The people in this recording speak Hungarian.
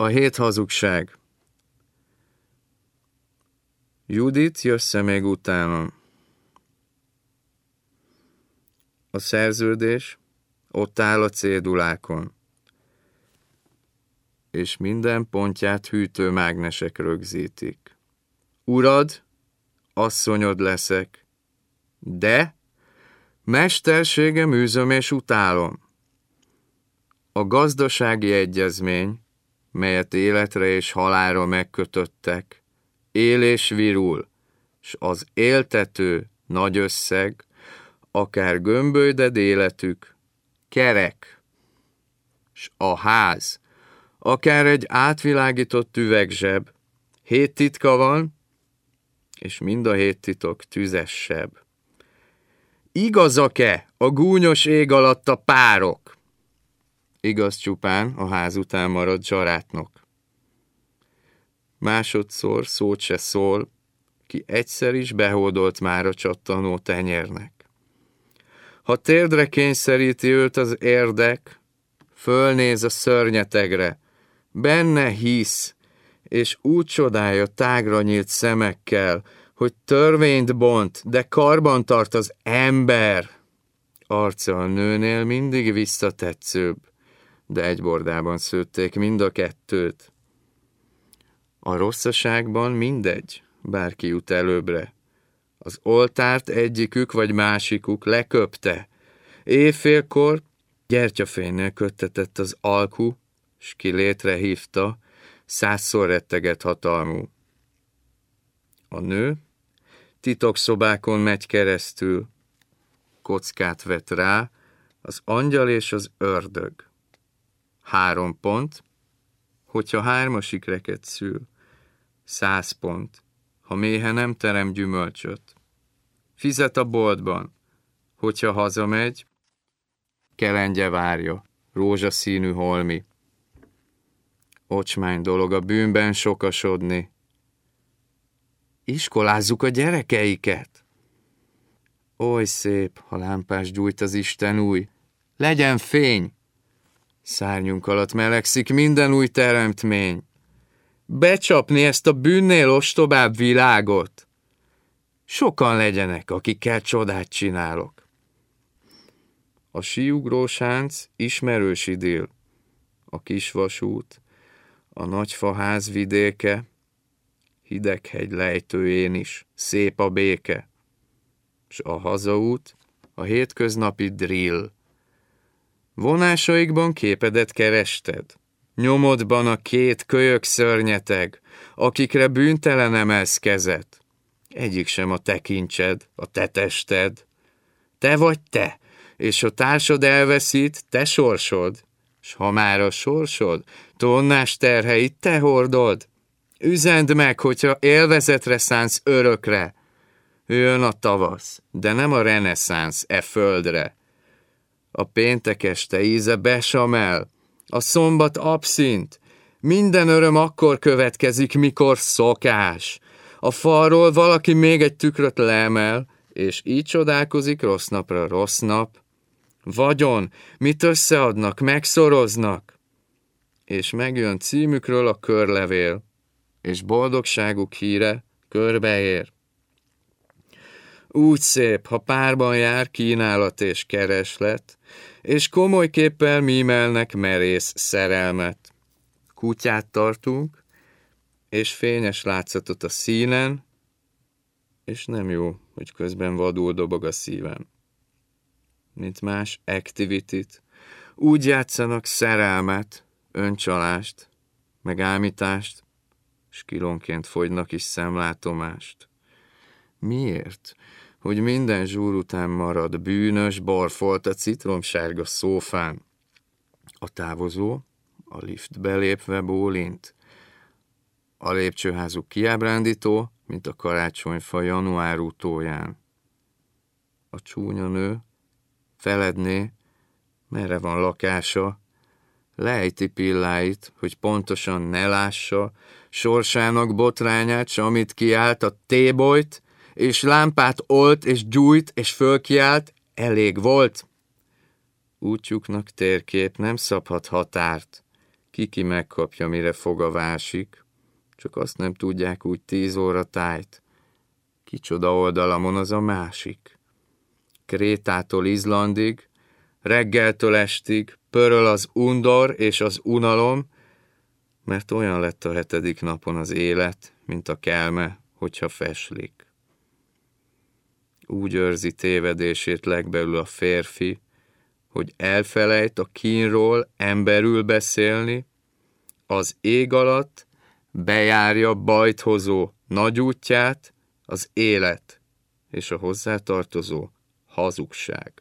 A 7 hazugság. Judit, jössze még utánom. A szerződés ott áll a cédulákon, és minden pontját hűtőmágnesek rögzítik. Urad, asszonyod leszek, de mesterségem űzöm és utálom. A gazdasági egyezmény, melyet életre és halálra megkötöttek, él és virul, s az éltető nagy összeg, akár gömbölyded életük, kerek, s a ház, akár egy átvilágított üvegzseb, 7 titka van, és mind a 7 titok tüzessebb. Igazak-e a gúnyos ég alatt a párok? Igaz csupán a ház után maradt zsarátnok. Másodszor szót se szól, ki egyszer is behódolt már a csattanó tenyérnek. Ha térdre kényszeríti őt az érdek, fölnéz a szörnyetegre, benne hisz, és úgy csodálja tágra nyílt szemekkel, hogy törvényt bont, de karban tart az ember. Arca a nőnél mindig visszatetszőbb, de egy bordában szőtték mind a kettőt. A rosszaságban mindegy, bárki jut előbbre. Az oltárt egyikük vagy másikuk leköpte. Éjfélkor gyertyafénynél köttetett az alku, s ki létre hívta, 100-szor retteget hatalmú. A nő titokszobákon megy keresztül, kockát vet rá, az angyal és az ördög. 3 pont, hogyha 3-as ikreket szül, 100 pont, ha méhe nem terem gyümölcsöt. Fizet a boltban, hogyha hazamegy, kelendje várja, rózsaszínű holmi. Ocsmány dolog a bűnben sokasodni. Iskolázzuk a gyerekeiket. Oly szép, ha lámpás gyújt az Isten új. Legyen fény! Szárnyunk alatt melegszik minden új teremtmény. Becsapni ezt a bűnnél ostobább világot. Sokan legyenek, akikkel csodát csinálok. A síugrósánc ismerős idill. A kis vasút, a nagyfaház vidéke, Hideghegy lejtőjén is szép a béke. S a hazaút, a hétköznapi drill. Vonásaikban képedet kerested, nyomodban a 2 kölyök szörnyeteg, akikre bűntelen emelsz kezet. Egyik sem a te kincsed, a te tested. Te vagy te, és a társad elveszít, te sorsod. S ha már a sorsod, tonnás terheit te hordod. Üzend meg, hogyha élvezetre szánsz örökre. Jön a tavasz, de nem a reneszánsz e földre. A péntek este íze besamel, a szombat abszint. Minden öröm akkor következik, mikor szokás. A falról valaki még egy tükröt leemel, és így csodálkozik rossz napra rossz nap. Vagyon, mit összeadnak, megszoroznak. És megjön címükről a körlevél, és boldogságuk híre körbeér. Úgy szép, ha párban jár kínálat és kereslet, és komoly képpel mímelnek merész szerelmet. Kutyát tartunk, és fényes látszatot a színen, és nem jó, hogy közben vadul dobog a szívem. Mint más activity-t, úgy játszanak szerelmet, öncsalást, meg ámítást, s kilónként fogynak is szemlátomást. Miért? Hogy minden zsúr után marad bűnös borfolt a citromsárga szófán. A távozó, a liftbe lépve bólint. A lépcsőházuk kiábrándító, mint a karácsonyfa január utóján. A csúnya nő feledné, merre van lakása, lejti pilláit, hogy pontosan ne lássa sorsának botrányát, s amit kiált a tébolyt, és lámpát olt, és gyújt, és fölkiált, elég volt. Útjuknak térkép nem szabhat határt, Ki megkapja, mire fog a vásik, csak azt nem tudják úgy 10 óra tájt. Kicsoda oldalamon az a másik. Krétától Izlandig, reggeltől estig pöröl az undor és az unalom, mert olyan lett a 7. napon az élet, mint a kelme, hogyha feslik. Úgy őrzi tévedését legbelül a férfi, hogy elfelejt a kínról emberül beszélni, az ég alatt bejárja bajt hozó nagy útját, az élet és a hozzátartozó hazugság.